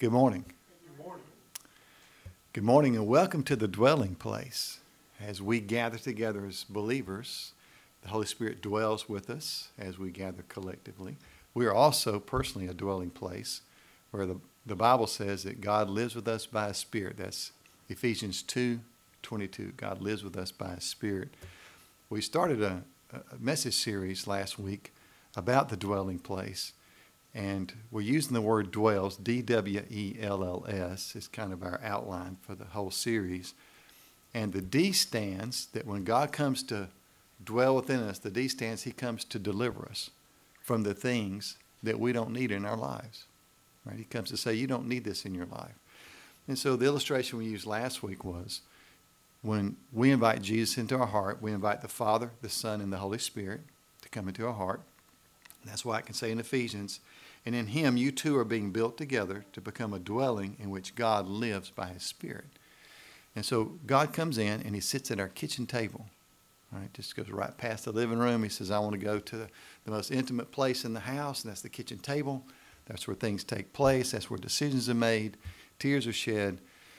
Good morning. Good morning. Good morning and welcome to the dwelling place. As we gather together as believers, the Holy Spirit dwells with us as we gather collectively. We are also personally a dwelling place where the Bible says that God lives with us by His Spirit. That's Ephesians 2:22. God lives with us by His Spirit. We started a message series last week about the dwelling place. And we're using the word dwells, D-W-E-L-L-S, is kind of our outline for the whole series. And the D stands that when God comes to dwell within us, the D stands He comes to deliver us from the things that we don't need in our lives. Right? He comes to say, you don't need this in your life. And so the illustration we used last week was when we invite Jesus into our heart, we invite the Father, the Son, and the Holy Spirit to come into our heart. And that's why I can say in Ephesians, and in Him you two are being built together to become a dwelling in which God lives by His Spirit. And so God comes in and He sits at our kitchen table. Right? Just goes right past the living room. He says, I want to go to the most intimate place in the house, and that's the kitchen table. That's where things take place. That's where decisions are made. Tears are shed.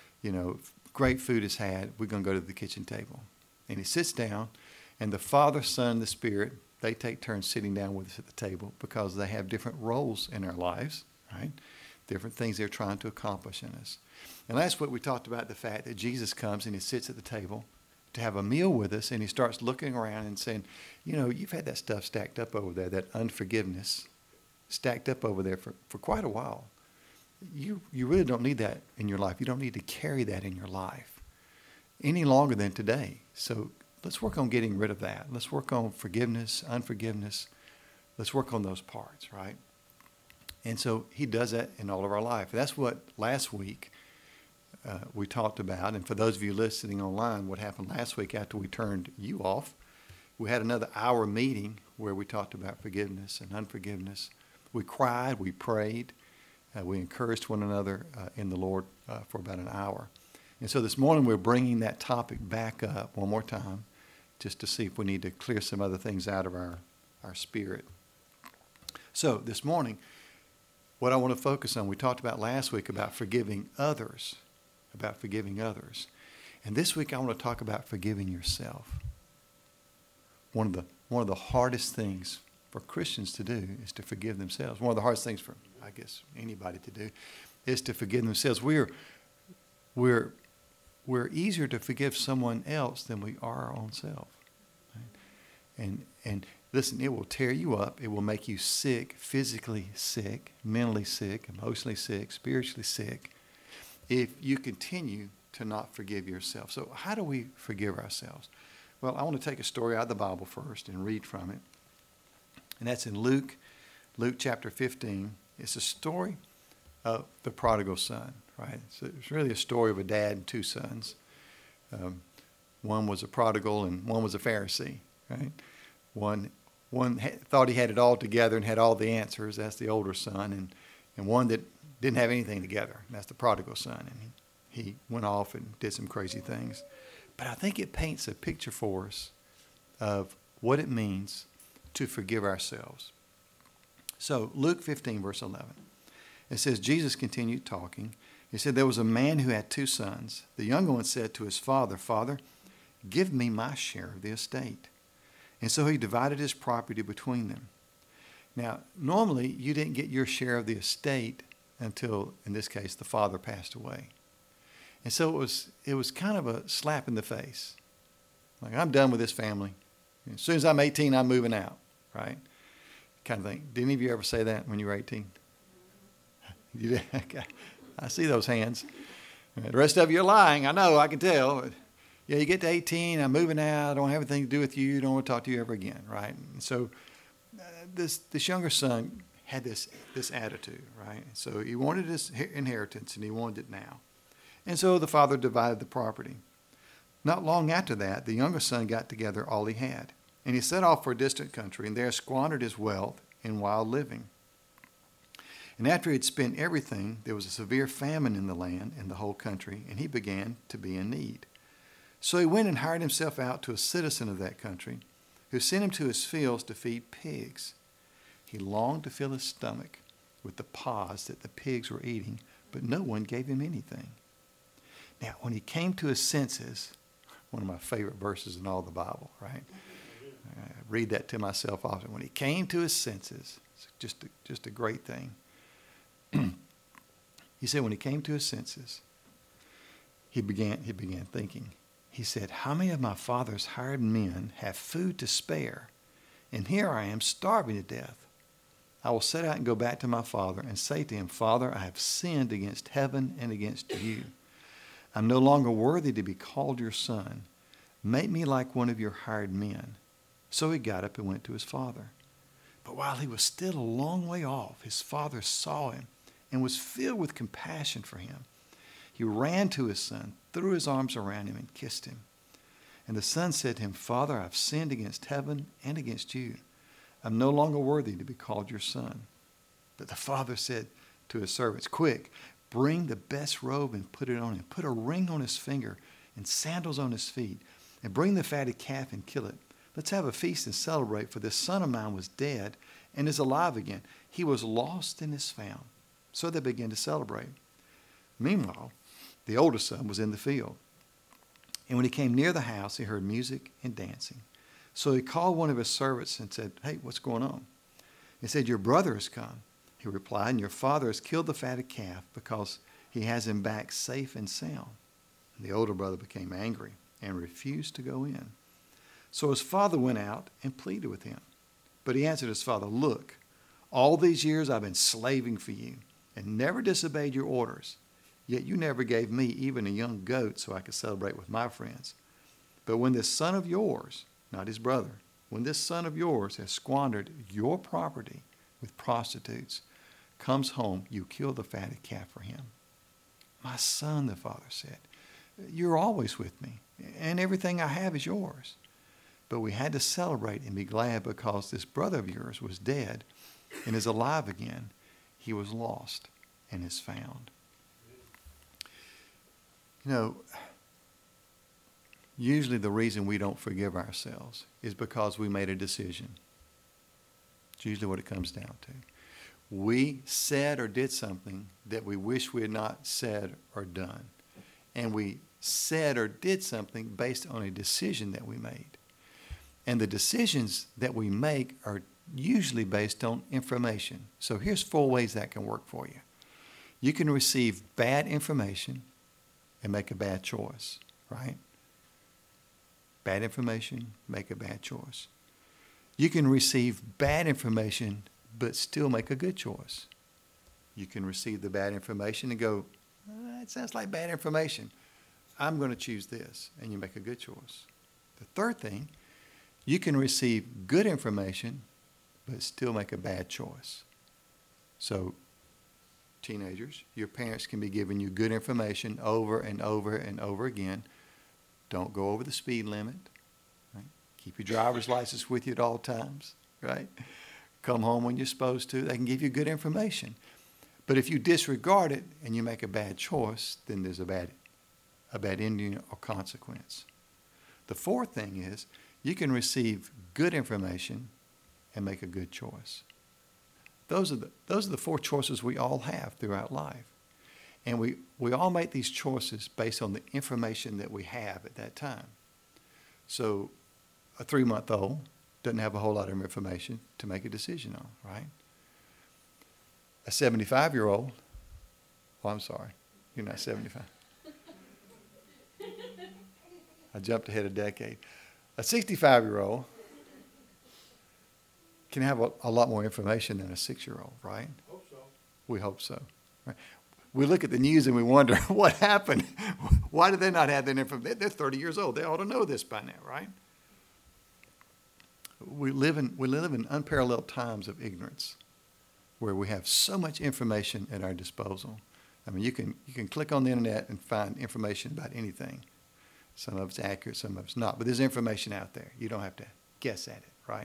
Great food is had. We're going to go to the kitchen table. And He sits down, and the Father, Son, and the Spirit, they take turns sitting down with us at the table because they have different roles in our lives, right? Different things they're trying to accomplish in us. And last week we talked about the fact that Jesus comes and He sits at the table to have a meal with us, and He starts looking around and saying, you've had that stuff stacked up over there, that unforgiveness stacked up over there for quite a while. You really don't need that in your life. You don't need to carry that in your life any longer than today. So let's work on getting rid of that. Let's work on forgiveness, unforgiveness. Let's work on those parts, right? And so He does that in all of our life. That's what last week we talked about. And for those of you listening online, what happened last week after we turned you off, we had another hour meeting where we talked about forgiveness and unforgiveness. We cried, we prayed, we encouraged one another in the Lord for about an hour. And so this morning we're bringing that topic back up one more time, just to see if we need to clear some other things out of our spirit. So this morning, what I want to focus on, we talked about last week about forgiving others, And this week I want to talk about forgiving yourself. One of the hardest things for Christians to do is to forgive themselves. One of the hardest things for, I guess, anybody to do is to forgive themselves. We're easier to forgive someone else than we are our own self. Right? And listen, it will tear you up. It will make you sick, physically sick, mentally sick, emotionally sick, spiritually sick, if you continue to not forgive yourself. So how do we forgive ourselves? Well, I want to take a story out of the Bible first and read from it. And that's in Luke chapter 15. It's a story of the prodigal son. Right? So it's really a story of a dad and two sons. One was a prodigal and one was a Pharisee. Right? One thought he had it all together and had all the answers. That's the older son. And one that didn't have anything together. That's the prodigal son. And he went off and did some crazy things. But I think it paints a picture for us of what it means to forgive ourselves. So Luke 15, verse 11. It says, Jesus continued talking. He said, there was a man who had two sons. The younger one said to his father, Father, give me my share of the estate. And so he divided his property between them. Now, normally you didn't get your share of the estate until, in this case, the father passed away. And so it was kind of a slap in the face. Like, I'm done with this family. As soon as I'm 18, I'm moving out, right? Kind of thing. Did any of you ever say that when you were 18? You did? Okay. I see those hands. The rest of you are lying. I know. I can tell. But yeah, you get to 18. I'm moving out. I don't have anything to do with you. Don't want to talk to you ever again, right? And so this younger son had this attitude, right? So he wanted his inheritance, and he wanted it now. And so the father divided the property. Not long after that, the younger son got together all he had, and he set off for a distant country, and there squandered his wealth in wild living. And after he had spent everything, there was a severe famine in the land and the whole country, and he began to be in need. So he went and hired himself out to a citizen of that country, who sent him to his fields to feed pigs. He longed to fill his stomach with the pods that the pigs were eating, but no one gave him anything. Now, when he came to his senses, one of my favorite verses in all the Bible, right? I read that to myself often. When he came to his senses, it's just a great thing. He said when he came to his senses, he began thinking. He said, how many of my father's hired men have food to spare? And here I am starving to death. I will set out and go back to my father and say to him, Father, I have sinned against heaven and against you. I'm no longer worthy to be called your son. Make me like one of your hired men. So he got up and went to his father. But while he was still a long way off, his father saw him and was filled with compassion for him. He ran to his son, threw his arms around him, and kissed him. And the son said to him, Father, I've sinned against heaven and against you. I'm no longer worthy to be called your son. But the father said to his servants, quick, bring the best robe and put it on him. Put a ring on his finger and sandals on his feet. And bring the fatted calf and kill it. Let's have a feast and celebrate, for this son of mine was dead and is alive again. He was lost and is found. So they began to celebrate. Meanwhile, the older son was in the field. And when he came near the house, he heard music and dancing. So he called one of his servants and said, hey, what's going on? He said, your brother has come. He replied, and your father has killed the fatted calf because he has him back safe and sound. And the older brother became angry and refused to go in. So his father went out and pleaded with him. But he answered his father, look, all these years I've been slaving for you and never disobeyed your orders. Yet you never gave me even a young goat so I could celebrate with my friends. But when this son of yours, not his brother, when this son of yours has squandered your property with prostitutes, comes home, you kill the fatted calf for him. My son, the father said, you're always with me, and everything I have is yours. But we had to celebrate and be glad because this brother of yours was dead and is alive again. He was lost and is found. You know, usually the reason we don't forgive ourselves is because we made a decision. It's usually what it comes down to. We said or did something that we wish we had not said or done. And we said or did something based on a decision that we made. And the decisions that we make are usually based on information. So here's 4 ways that can work for you. You can receive bad information and make a bad choice, right? Bad information, make a bad choice. You can receive bad information but still make a good choice. You can receive the bad information and go, it sounds like bad information. I'm going to choose this, and you make a good choice. The third thing, you can receive good information but still make a bad choice. So, teenagers, your parents can be giving you good information over and over and over again. Don't go over the speed limit. Right? Keep your driver's license with you at all times. Right? Come home when you're supposed to. They can give you good information. But if you disregard it and you make a bad choice, then there's a bad ending or consequence. The fourth thing is you can receive good information and make a good choice. Those are the 4 choices we all have throughout life. And we all make these choices based on the information that we have at that time. So a 3-month-old doesn't have a whole lot of information to make a decision on, right? A 75-year-old, well, I'm sorry, you're not 75. I jumped ahead a decade. A 65-year-old can have a lot more information than a 6-year-old, right? Hope so. We hope so. Right? We look at the news and we wonder what happened. Why did they not have that information? They're 30 years old. They ought to know this by now, right? We live in unparalleled times of ignorance where we have so much information at our disposal. I mean, you can click on the internet and find information about anything. Some of it's accurate, some of it's not. But there's information out there. You don't have to guess at it, right?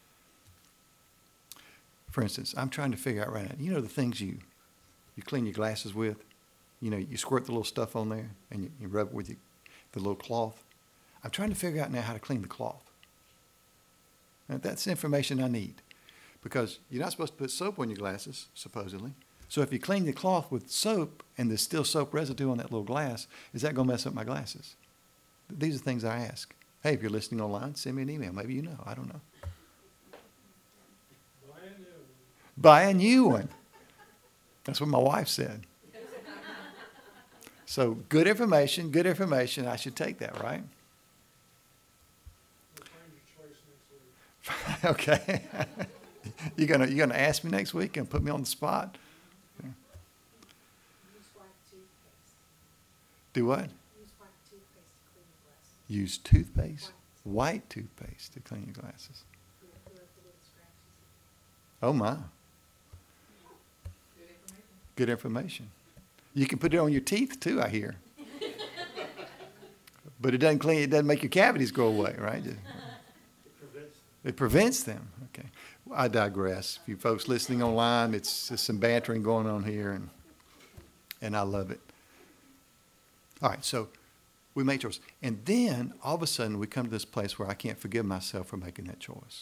For instance, I'm trying to figure out right now, you know the things you clean your glasses with? You know, you squirt the little stuff on there and you rub it with the little cloth. I'm trying to figure out now how to clean the cloth. Now, that's information I need because you're not supposed to put soap on your glasses, supposedly, So if you clean the cloth with soap and there's still soap residue on that little glass, is that going to mess up my glasses? These are things I ask. Hey, if you're listening online, send me an email. Maybe you know. I don't know. Buy a new one. That's what my wife said. So good information, good information. I should take that, right? Okay. You're gonna ask me next week and put me on the spot? Okay. Do what? Use toothpaste? White toothpaste to clean your glasses. Oh my. Good information. You can put it on your teeth too, I hear. But it doesn't make your cavities go away, right? It prevents them. Okay. Well, I digress. If you folks listening online, it's just some bantering going on here, and I love it. All right, so we make choices. And then all of a sudden we come to this place where I can't forgive myself for making that choice.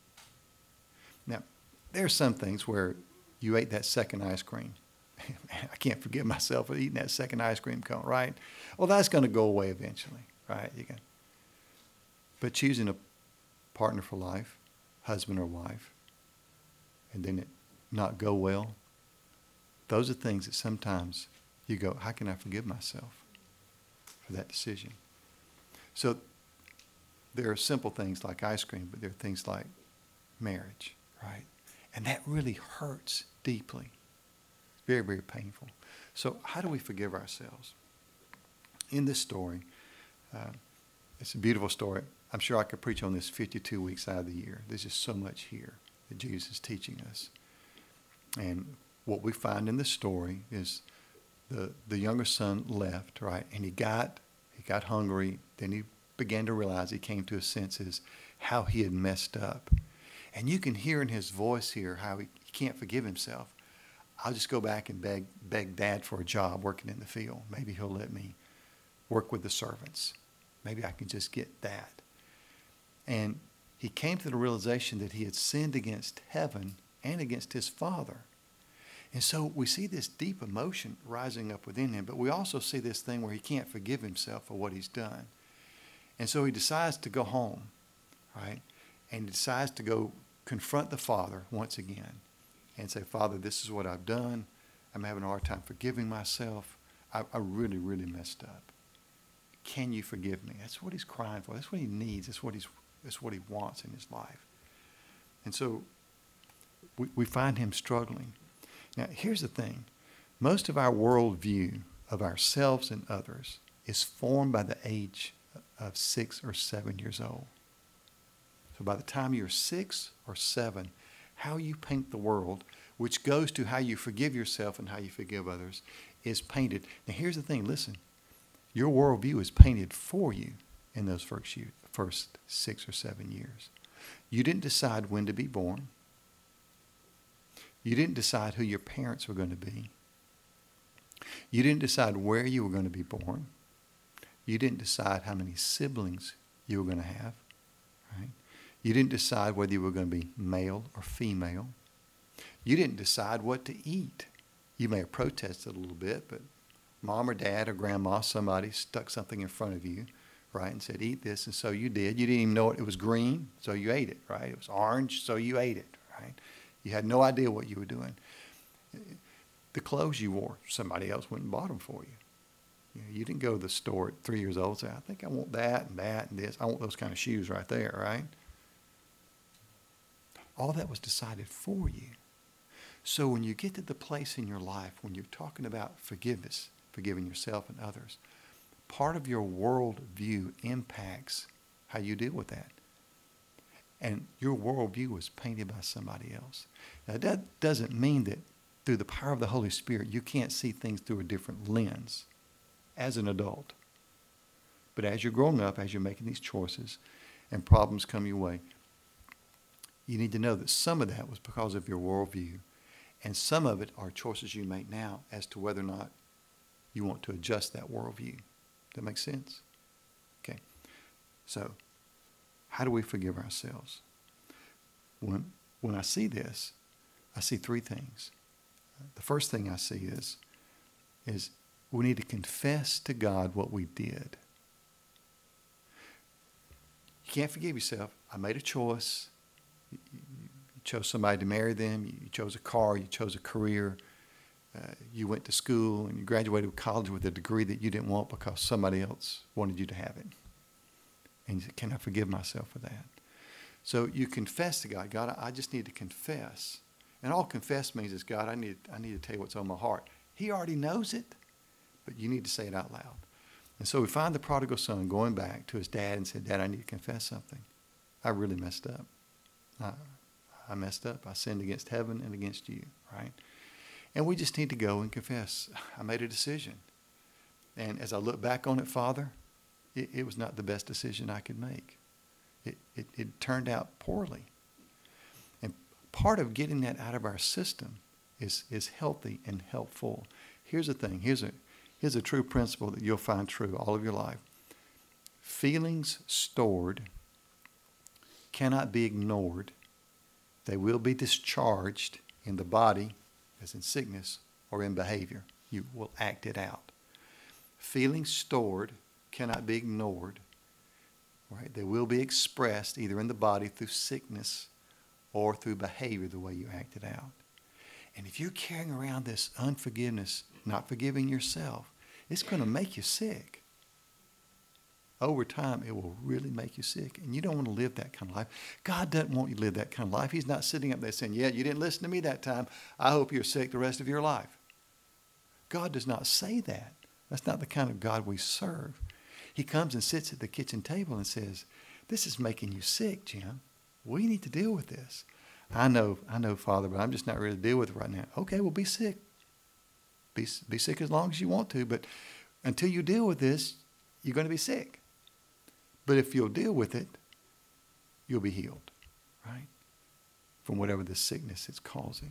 Now, there are some things where you ate that second ice cream. Man, I can't forgive myself for eating that second ice cream cone, right? Well, that's going to go away eventually, right? But choosing a partner for life, husband or wife, and then it not go well, those are things that sometimes you go, how can I forgive myself for that decision? So there are simple things like ice cream, but there are things like marriage, right? And that really hurts deeply. Very, very painful. So how do we forgive ourselves? In this story, it's a beautiful story. I'm sure I could preach on this 52 weeks out of the year. There's just so much here that Jesus is teaching us. And what we find in this story is the younger son left, right? And he got hungry. Then he began to realize, he came to his senses, how he had messed up. And you can hear in his voice here how he can't forgive himself. I'll just go back and beg Dad for a job working in the field. Maybe he'll let me work with the servants. Maybe I can just get that. And he came to the realization that he had sinned against heaven and against his father. And so we see this deep emotion rising up within him, but we also see this thing where he can't forgive himself for what he's done. And so he decides to go home, right? And he decides to go confront the father once again and say, Father, this is what I've done. I'm having a hard time forgiving myself. I really, really messed up. Can you forgive me? That's what he's crying for. That's what he needs. That's what he wants in his life. And so we find him struggling. Now, here's the thing. Most of our worldview of ourselves and others is formed by the age of 6 or 7 years old. So by the time you're 6 or 7, how you paint the world, which goes to how you forgive yourself and how you forgive others, is painted. Now, here's the thing. Listen. Your worldview is painted for you in those first 6 or 7 years. You didn't decide when to be born. You didn't decide who your parents were going to be. You didn't decide where you were going to be born. You didn't decide how many siblings you were going to have, right? You didn't decide whether you were going to be male or female. You didn't decide what to eat. You may have protested a little bit, but Mom or Dad or Grandma, somebody stuck something in front of you, right, and said, eat this, and so you did. You didn't even know it was green, so you ate it, right? It was orange, so you ate it, right? You had no idea what you were doing. The clothes you wore, somebody else went and bought them for you. You didn't go to the store at 3 years old and say, I think I want that and this. I want those kind of shoes right there, right? All that was decided for you. So when you get to the place in your life when you're talking about forgiveness, forgiving yourself and others, part of your worldview impacts how you deal with that. And your worldview was painted by somebody else. Now, that doesn't mean that through the power of the Holy Spirit, you can't see things through a different lens as an adult. But as you're growing up, as you're making these choices and problems come your way, you need to know that some of that was because of your worldview. And some of it are choices you make now as to whether or not you want to adjust that worldview. Does that make sense? Okay. So, how do we forgive ourselves? When I see this, I see 3 things. The first thing I see is we need to confess to God what we did. You can't forgive yourself. I made a choice. You chose somebody to marry them. You chose a car. You chose a career. You went to school and you graduated college with a degree that you didn't want because somebody else wanted you to have it. And you said, can I forgive myself for that? So you confess to God. God, I just need to confess. And all confess means is, God, I need to tell you what's on my heart. He already knows it, but you need to say it out loud. And so we find the prodigal son going back to his dad and said, Dad, I need to confess something. I really messed up. I messed up. I sinned against heaven and against you, right? And we just need to go and confess. I made a decision. And as I look back on it, Father, it was not the best decision I could make. It turned out poorly. And part of getting that out of our system is healthy and helpful. Here's the thing. Here's a true principle that you'll find true all of your life. Feelings stored cannot be ignored. They will be discharged in the body, as in sickness, or in behavior. You will act it out. Feelings stored cannot be ignored. Right? They will be expressed either in the body through sickness or through behavior, the way you act it out. And if you're carrying around this unforgiveness, not forgiving yourself, it's going to make you sick. Over time, it will really make you sick. And you don't want to live that kind of life. God doesn't want you to live that kind of life. He's not sitting up there saying, yeah, you didn't listen to me that time. I hope you're sick the rest of your life. God does not say that. That's not the kind of God we serve. He comes and sits at the kitchen table and says, this is making you sick, Jim. We need to deal with this. I know, Father, but I'm just not ready to deal with it right now. Okay, well, be sick. Be sick as long as you want to, but until you deal with this, you're going to be sick. But if you'll deal with it, you'll be healed, right? From whatever the sickness is causing.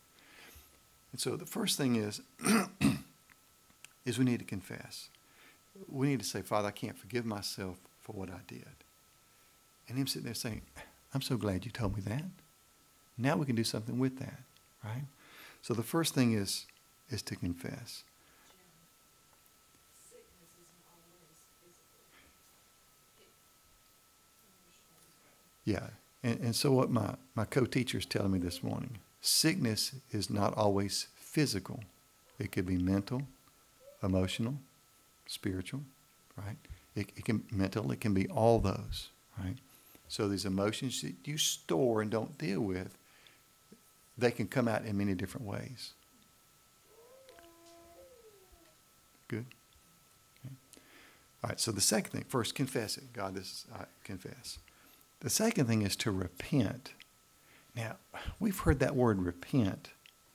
And so the first thing is we need to confess. We need to say, Father, I can't forgive myself for what I did. And him sitting there saying, I'm so glad you told me that. Now we can do something with that, right? So the first thing is to confess. Sickness isn't always physical. Yeah. And so what my co-teacher is telling me this morning, sickness is not always physical. It could be mental, emotional, spiritual, right? It can mental, it can be all those, right? So these emotions that you store and don't deal with, they can come out in many different ways. Good? Okay. All right, so the second thing, first confess it. God, I confess. The second thing is to repent. Now, we've heard that word repent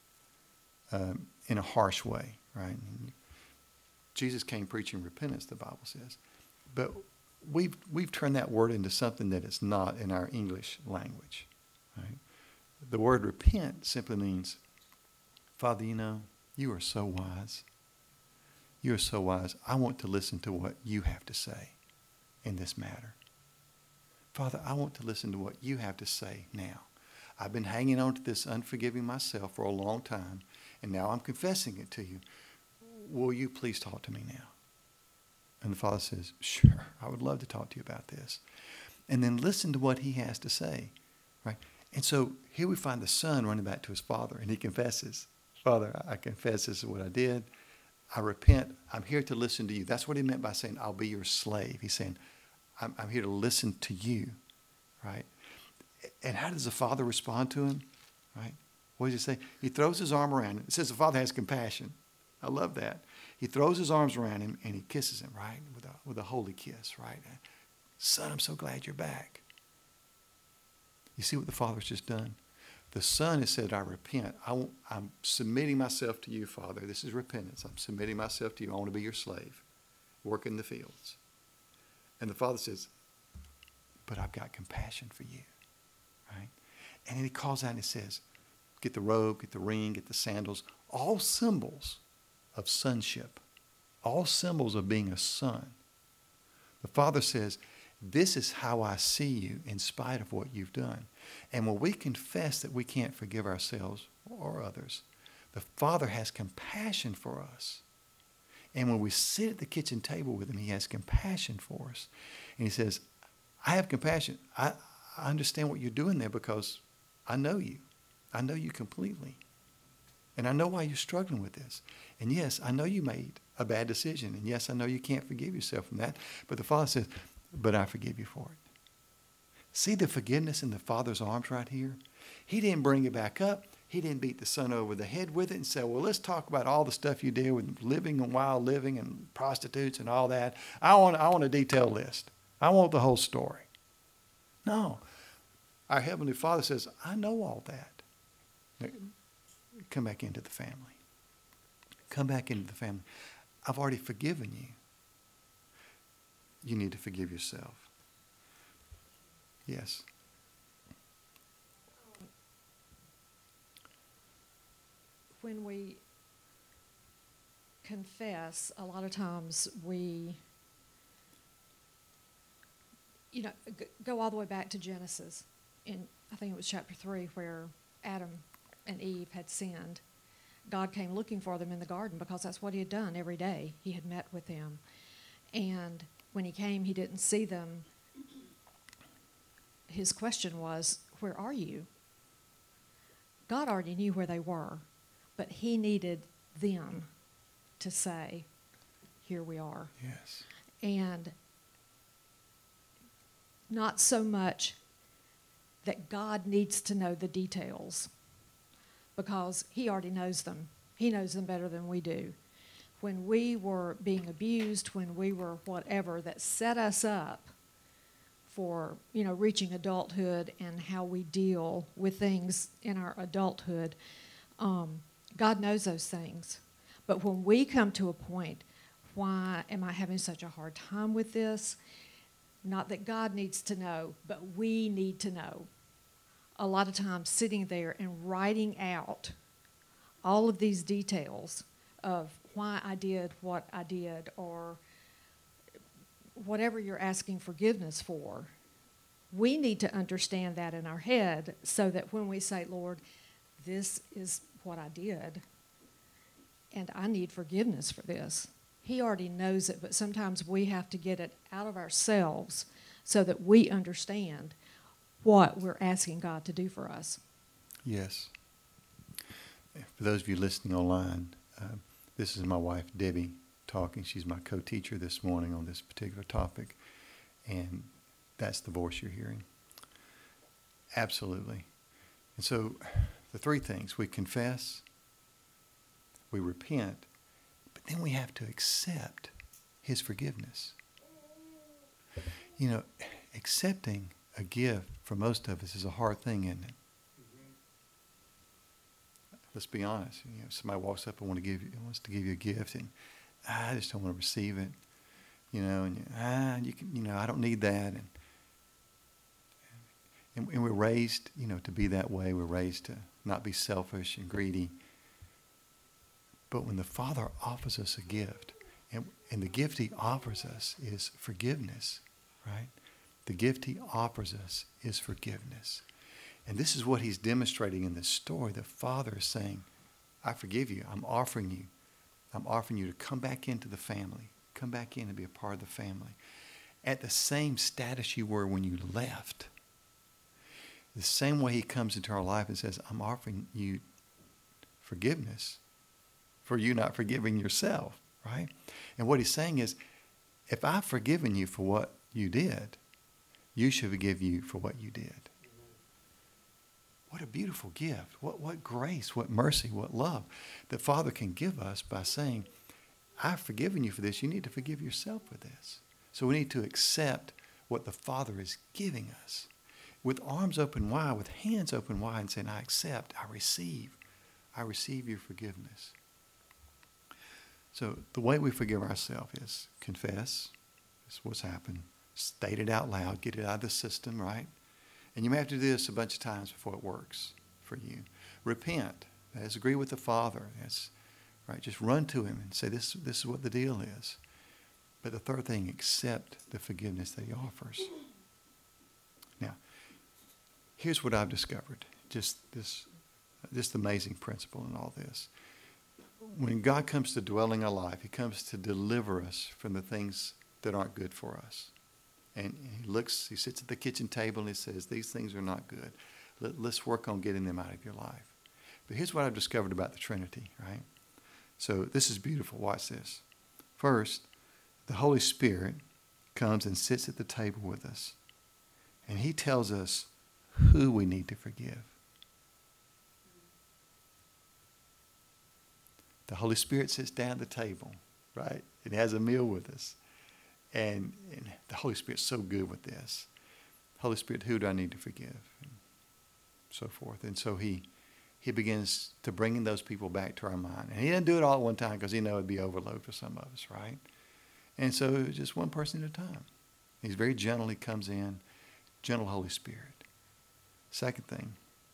in a harsh way, right? Jesus came preaching repentance, the Bible says. But we've turned that word into something that it's not in our English language, right? The word repent simply means, Father, you are so wise. You are so wise. I want to listen to what you have to say in this matter. Father, I want to listen to what you have to say now. I've been hanging on to this unforgiving myself for a long time, and now I'm confessing it to you. Will you please talk to me now? And the Father says, sure, I would love to talk to you about this. And then listen to what he has to say, right? And so here we find the son running back to his father, and he confesses, Father, I confess this is what I did. I repent. I'm here to listen to you. That's what he meant by saying, I'll be your slave. He's saying, I'm here to listen to you, right? And how does the father respond to him, right? What does he say? He throws his arm around him. It says the father has compassion. I love that. He throws his arms around him and he kisses him, right? With a holy kiss, right? Son, I'm so glad you're back. You see what the Father's just done? The Son has said, I repent. I'm submitting myself to you, Father. This is repentance. I'm submitting myself to you. I want to be your slave. Work in the fields. And the Father says, but I've got compassion for you, right? And then he calls out and he says, get the robe, get the ring, get the sandals, all symbols of sonship, all symbols of being a son. The Father says, this is how I see you in spite of what you've done. And when we confess that we can't forgive ourselves or others, The Father has compassion for us. And when we sit at the kitchen table with him, he has compassion for us. And he says, I have compassion. I understand what you're doing there because I know you. I know you completely. And I know why you're struggling with this. And yes, I know you made a bad decision. And yes, I know you can't forgive yourself from that. But the Father says, but I forgive you for it. See the forgiveness in the Father's arms right here? He didn't bring it back up. He didn't beat the son over the head with it and say, well, let's talk about all the stuff you did with living and wild living and prostitutes and all that. I want a detailed list. I want the whole story. No. Our Heavenly Father says, I know all that. Come back into the family. Come back into the family. I've already forgiven you. You need to forgive yourself. Yes. When we confess, a lot of times we, go all the way back to Genesis. In, I think it was chapter 3, where Adam and Eve had sinned. God came looking for them in the garden because that's what he had done every day. He had met with them. And when he came, he didn't see them. His question was, where are you? God already knew where they were, but he needed them to say, here we are. Yes. And not so much that God needs to know the details, because he already knows them. He knows them better than we do. When we were being abused, when we were whatever, that set us up for, reaching adulthood and how we deal with things in our adulthood, God knows those things. But when we come to a point, why am I having such a hard time with this? Not that God needs to know, but we need to know. A lot of times sitting there and writing out all of these details of why I did what I did, or whatever you're asking forgiveness for, we need to understand that in our head so that when we say, Lord, this is what I did, and I need forgiveness for this. He already knows it, but sometimes we have to get it out of ourselves so that we understand what we're asking God to do for us. Yes. For those of you listening online, this is my wife, Debbie, talking. She's my co-teacher this morning on this particular topic, and that's the voice you're hearing. Absolutely. And so the three things: we confess, we repent, but then we have to accept his forgiveness. Accepting a gift for most of us is a hard thing, isn't it? Let's be honest. Somebody walks up and wants to give you a gift, and I just don't want to receive it. I don't need that, and we're raised, to be that way. We're raised to not be selfish and greedy. But when the Father offers us a gift, and the gift he offers us is forgiveness, right? The gift he offers us is forgiveness. And this is what he's demonstrating in this story. The Father is saying, I forgive you. I'm offering you to come back into the family. Come back in and be a part of the family. At the same status you were when you left. The same way he comes into our life and says, I'm offering you forgiveness for you not forgiving yourself, right? And what he's saying is, if I've forgiven you for what you did, you should forgive you for what you did. What a beautiful gift. What grace, what mercy, what love that Father can give us by saying, I've forgiven you for this. You need to forgive yourself for this. So we need to accept what the Father is giving us with arms open wide, with hands open wide, and saying, I accept, I receive your forgiveness. So the way we forgive ourselves is confess. This is what's happened. State it out loud. Get it out of the system, right? And you may have to do this a bunch of times before it works for you. Repent. That is, agree with the Father. That's right. Just run to him and say, this is what the deal is. But the third thing, accept the forgiveness that he offers. Now, here's what I've discovered. Just this Just amazing principle in all this. When God comes to dwell in our life, he comes to deliver us from the things that aren't good for us. And he sits at the kitchen table and he says, these things are not good. Let's work on getting them out of your life. But here's what I've discovered about the Trinity, right? So this is beautiful. Watch this. First, the Holy Spirit comes and sits at the table with us. And he tells us who we need to forgive. The Holy Spirit sits down at the table, right? And has a meal with us. And the Holy Spirit's so good with this. Holy Spirit, who do I need to forgive? And so forth. And so he begins to bring those people back to our mind. And he didn't do it all at one time because he knew it'd be overload for some of us, right? And so it was just one person at a time. He's very gentle. He comes in. Gentle Holy Spirit. Second thing,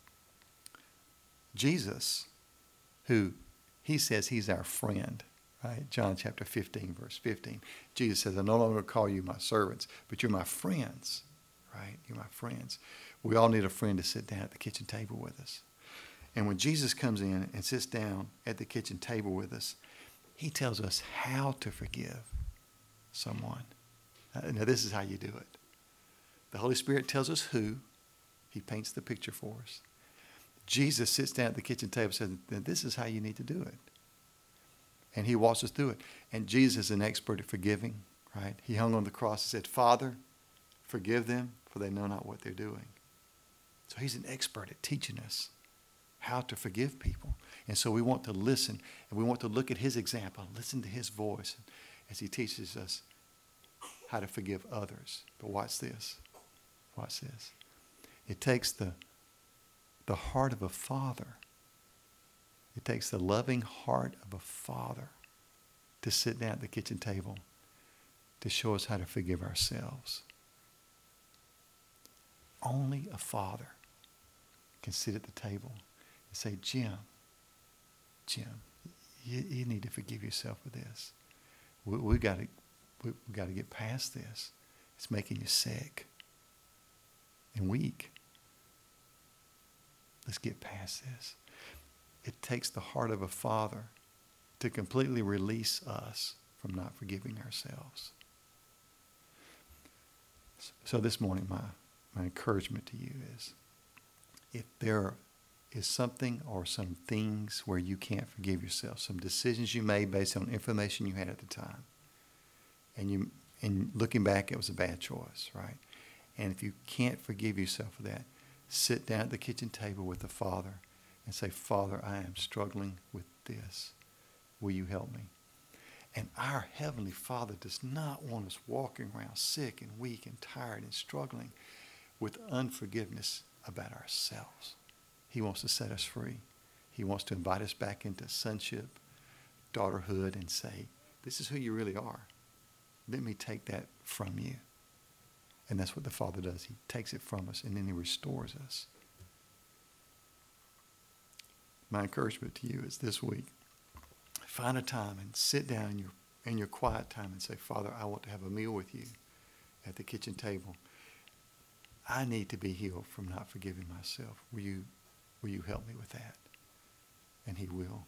Jesus, who he says he's our friend, right? John chapter 15, verse 15. Jesus says, I no longer call you my servants, but you're my friends, right? You're my friends. We all need a friend to sit down at the kitchen table with us. And when Jesus comes in and sits down at the kitchen table with us, he tells us how to forgive someone. Now, this is how you do it. The Holy Spirit tells us who. He paints the picture for us. Jesus sits down at the kitchen table and says, this is how you need to do it. And he walks us through it. And Jesus is an expert at forgiving, right? He hung on the cross and said, Father, forgive them, for they know not what they're doing. So he's an expert at teaching us how to forgive people. And so we want to listen, and we want to look at his example, listen to his voice as he teaches us how to forgive others. But watch this. Watch this. It takes the heart of a father. It takes the loving heart of a father to sit down at the kitchen table to show us how to forgive ourselves. Only a father can sit at the table and say, Jim, you need to forgive yourself for this. We've got to get past this. It's making you sick and weak. Let's get past this. It takes the heart of a father to completely release us from not forgiving ourselves. So this morning, my encouragement to you is, if there is something or some things where you can't forgive yourself, some decisions you made based on information you had at the time, and looking back, it was a bad choice, right? And if you can't forgive yourself for that, sit down at the kitchen table with the Father and say, Father, I am struggling with this. Will you help me? And our Heavenly Father does not want us walking around sick and weak and tired and struggling with unforgiveness about ourselves. He wants to set us free. He wants to invite us back into sonship, daughterhood, and say, this is who you really are. Let me take that from you. And that's what the Father does. He takes it from us, and then he restores us. My encouragement to you is this week, find a time and sit down in your quiet time and say, Father, I want to have a meal with you at the kitchen table. I need to be healed from not forgiving myself. Will you help me with that? And he will.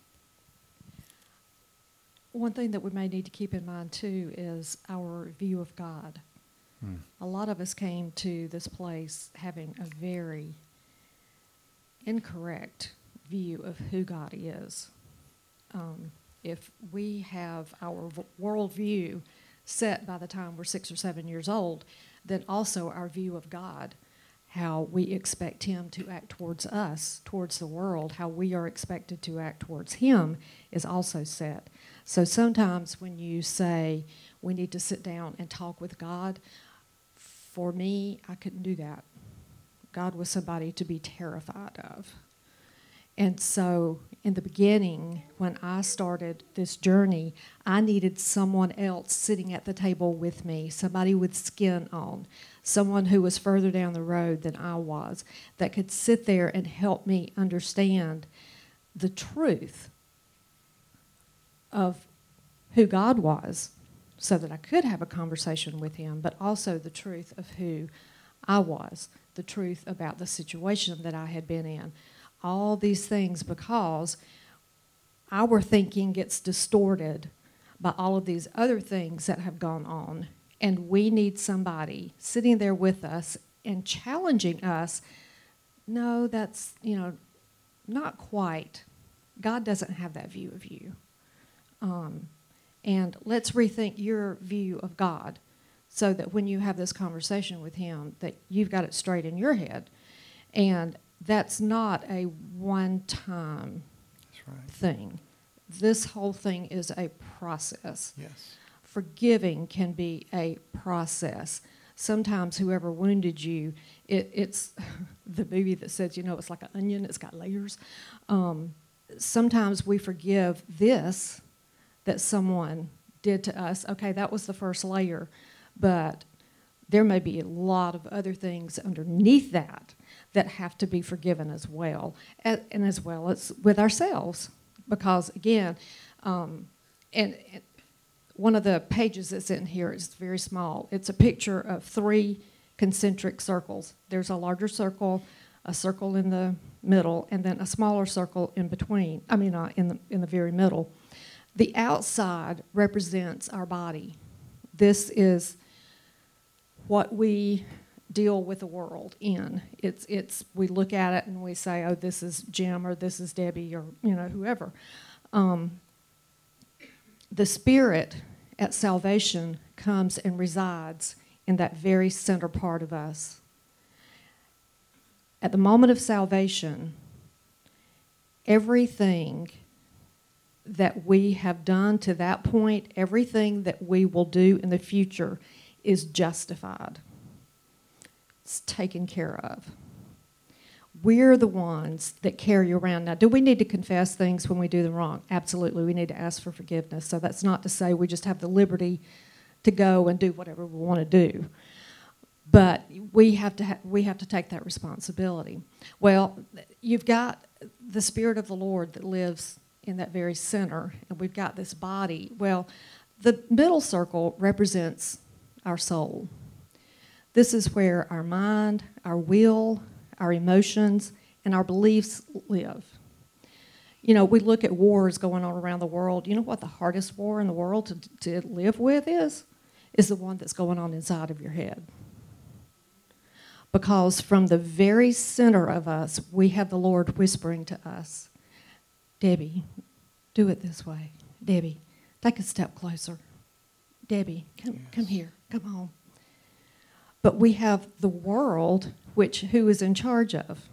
One thing that we may need to keep in mind, too, is our view of God. A lot of us came to this place having a very incorrect view of who God is. If we have our worldview set by the time we're 6 or 7 years old, then also our view of God, how we expect him to act towards us, towards the world, how we are expected to act towards him, is also set. So sometimes when you say we need to sit down and talk with God, for me, I couldn't do that. God was somebody to be terrified of. And so in the beginning, when I started this journey, I needed someone else sitting at the table with me, somebody with skin on, someone who was further down the road than I was, that could sit there and help me understand the truth of who God was, so that I could have a conversation with him, but also the truth of who I was, the truth about the situation that I had been in, all these things because our thinking gets distorted by all of these other things that have gone on. And we need somebody sitting there with us and challenging us. No, that's, not quite. God doesn't have that view of you. And let's rethink your view of God so that when you have this conversation with him, that you've got it straight in your head. And that's not a one-time thing. This whole thing is a process. Yes. Forgiving can be a process. Sometimes whoever wounded you, it's the movie that says, it's like an onion, it's got layers. Sometimes we forgive this that someone did to us. Okay, that was the first layer, but there may be a lot of other things underneath that have to be forgiven as well, and as well as with ourselves. Because again, and one of the pages that's in here is very small. It's a picture of 3 concentric circles. There's a larger circle, a circle in the middle, and then a smaller circle in between. In the very middle. The outside represents our body. This is what we deal with the world in. It's we look at it and we say, oh, this is Jim or this is Debbie or whoever. The Spirit at salvation comes and resides in that very center part of us. At the moment of salvation, everything that we have done to that point, everything that we will do in the future is justified. It's taken care of. We're the ones that carry around. Now, do we need to confess things when we do them wrong? Absolutely. We need to ask for forgiveness. So that's not to say we just have the liberty to go and do whatever we want to do. But we have to take that responsibility. Well, you've got the Spirit of the Lord that lives in that very center, and we've got this body. Well, the middle circle represents our soul. This is where our mind, our will, our emotions, and our beliefs live. We look at wars going on around the world. You know what the hardest war in the world to live with is? Is the one that's going on inside of your head. Because from the very center of us, we have the Lord whispering to us, Debbie, do it this way. Debbie, take a step closer. Debbie, come here, come home. But we have the world, who is in charge of?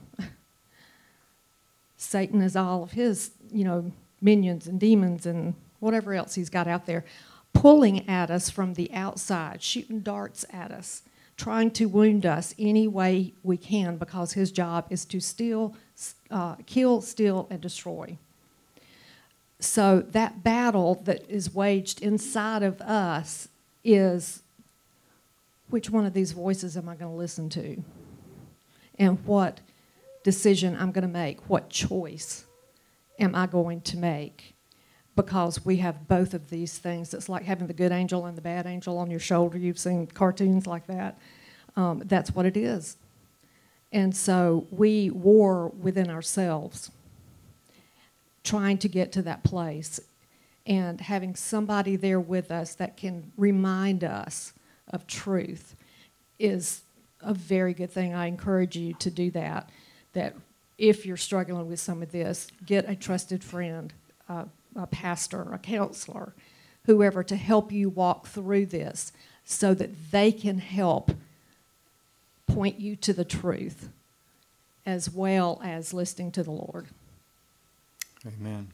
Satan is all of his, minions and demons and whatever else he's got out there, pulling at us from the outside, shooting darts at us, trying to wound us any way we can, because his job is to kill, steal, and destroy. So that battle that is waged inside of us is, which one of these voices am I going to listen to? And what decision I'm going to make? What choice am I going to make? Because we have both of these things. It's like having the good angel and the bad angel on your shoulder. You've seen cartoons like that. That's what it is. And so we war within ourselves, trying to get to that place, and having somebody there with us that can remind us of truth is a very good thing. I encourage you to do that if you're struggling with some of this, get a trusted friend, a pastor, a counselor, whoever, to help you walk through this so that they can help point you to the truth as well as listening to the Lord. Amen.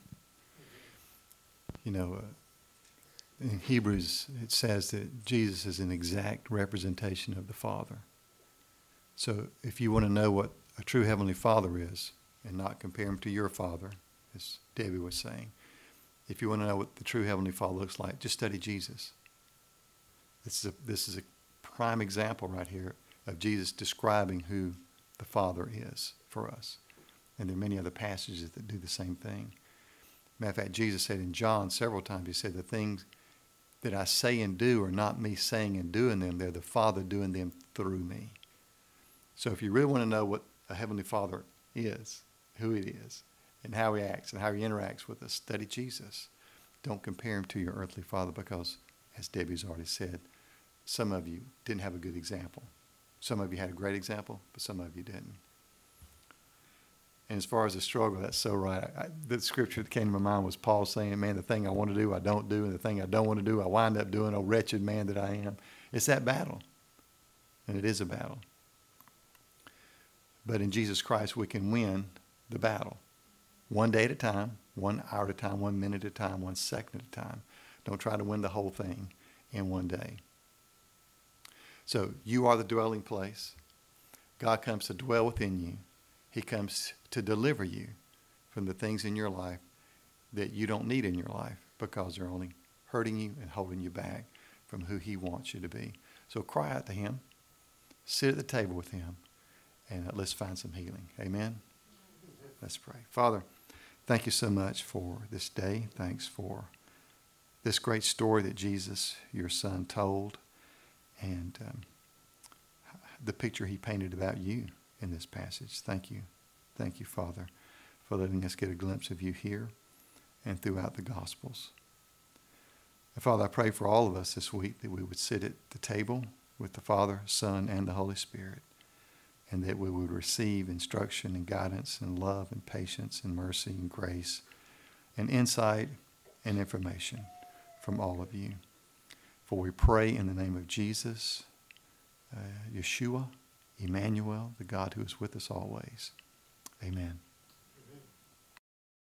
In Hebrews, it says that Jesus is an exact representation of the Father. So if you want to know what a true Heavenly Father is, and not compare him to your father, as Debbie was saying, if you want to know what the true Heavenly Father looks like, just study Jesus. This is a prime example right here of Jesus describing who the Father is for us. And there are many other passages that do the same thing. Matter of fact, Jesus said in John several times, he said, the things that I say and do are not me saying and doing them, they're the Father doing them through me. So if you really want to know what a Heavenly Father is, who it is and how he acts and how he interacts with us. Study Jesus. Don't compare him to your earthly father because, as Debbie's already said, some of you didn't have a good example. Some of you had a great example, but some of you didn't. And as far as the struggle, that's so right. The scripture that came to my mind was Paul saying, man, the thing I want to do, I don't do, and the thing I don't want to do, I wind up doing, oh, wretched man that I am. It's that battle, and it is a battle. But in Jesus Christ, we can win the battle. One day at a time, 1 hour at a time, 1 minute at a time, 1 second at a time. Don't try to win the whole thing in one day. So you are the dwelling place. God comes to dwell within you. He comes to deliver you from the things in your life that you don't need in your life because they're only hurting you and holding you back from who he wants you to be. So cry out to him. Sit at the table with him. And let's find some healing. Amen? Let's pray. Father, thank you so much for this day. Thanks for this great story that Jesus, your son, told. And the picture he painted about you in this passage. Thank you. Thank you, Father, for letting us get a glimpse of you here and throughout the Gospels. And Father, I pray for all of us this week that we would sit at the table with the Father, Son, and the Holy Spirit, and that we would receive instruction and guidance and love and patience and mercy and grace and insight and information from all of you. For we pray in the name of Jesus, Yeshua, Emmanuel, the God who is with us always. Amen.